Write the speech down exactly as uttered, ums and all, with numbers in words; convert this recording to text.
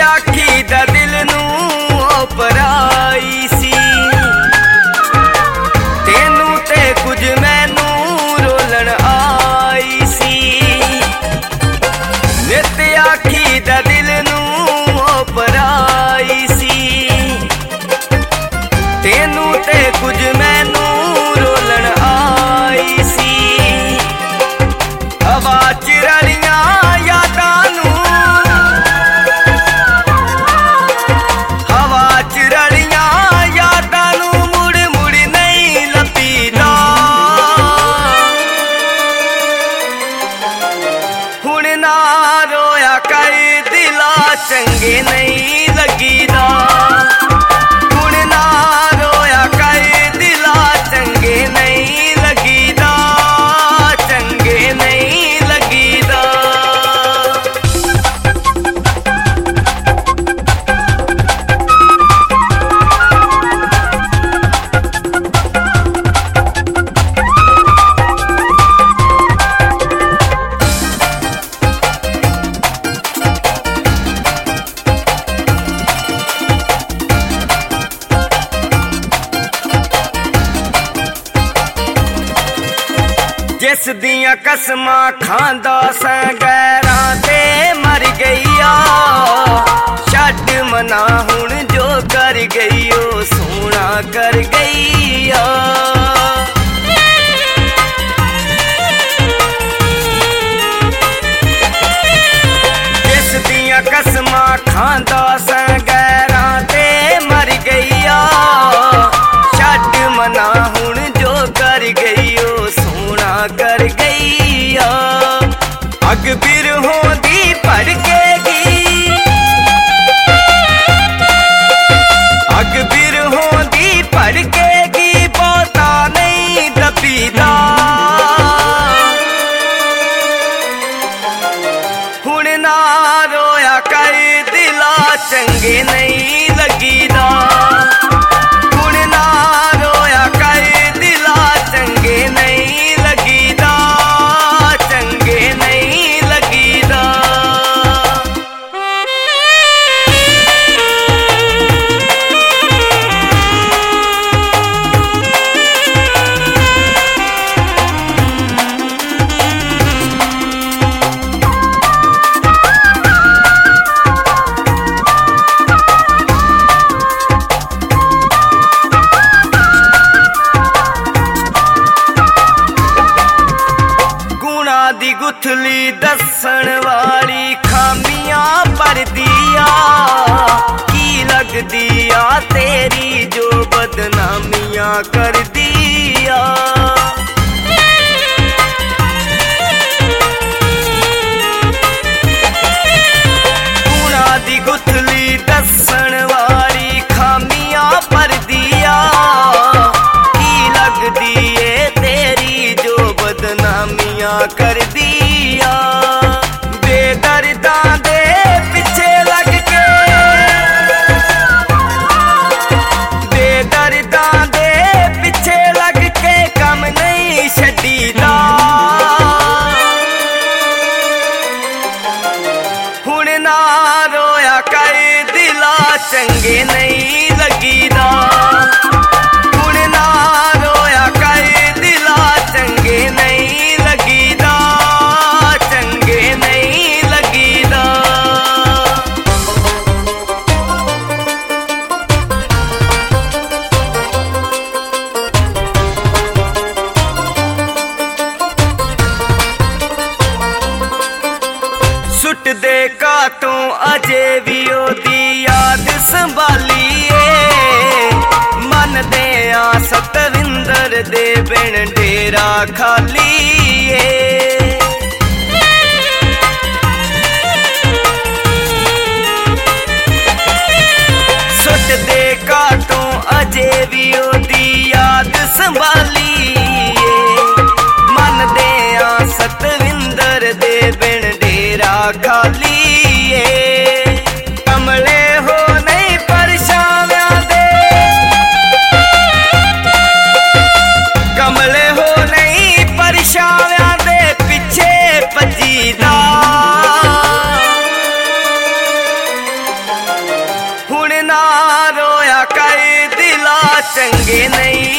आखी दा दिल नू पराई सी तेनू ते कुछ मैनू रोलन आई सी नित आखी दा दिल नू पराई सी तेनू ते कुछ मैनू रोलन आई सी हवा च रलियां यादां नू हवा च रलियां यादां नू मुड़ मुड़ नहीं लभीदा हुण ना रोया कर दिला चंगे नहीं लगीदा हुण ना रोया कर दिला चंगे नहीं लगीदा चंगे नहीं लगीदा। जिस दियां कसमां खांदा सां गैरां ते मर गईया छड्ड मना हुण जो कर गई ओ सोना कर गईया जिस दियां कसमां खांदा सां गैरां ते मर गईया छड्ड मना हुण जो कर गई ओ सोना कर गईया अग बिरहों दी भड़केगी अग बिरहों दी भड़केगी बहुता नहीं दबीदा हुण ना रोया कर दिला चंगे नहीं लगीदा हुण ना रोया कर दिला चंगे नहीं लगीदा चंगे नहीं लगीदा। गुणा दी गुथली दसन वाली खामियां भरदिया की लगदिया तेरी जो बदनामियां कर दिया गुणा दी गुथली दसन वाली खामियां भरदिया की लगदी है तेरी जो बदनामियां कर दिया बेदर्दां दे पिछे लग के बेदर्दां दे पिछे लग के कम नहीं छड्डीदा हुण ना रोया कर दिला चंगे नहीं लगीदा हुण ना रोया कर दिला चंगे नहीं लगीदा चंगे नहीं लगीदा। सुट दे कातों अजे भी ओदी याद संभालीए मन दे आ सतविंदर दे बिन डेरा खालीए सुट दे कातों अजे भी ओदी याद संभालीए मन दे आ सतविंदर दे बिन डेरा खालीए कमले हो नहीं परछावियां दे कमले हो नहीं परछावियां दे ਚੰਗੇ ਨਹੀਂ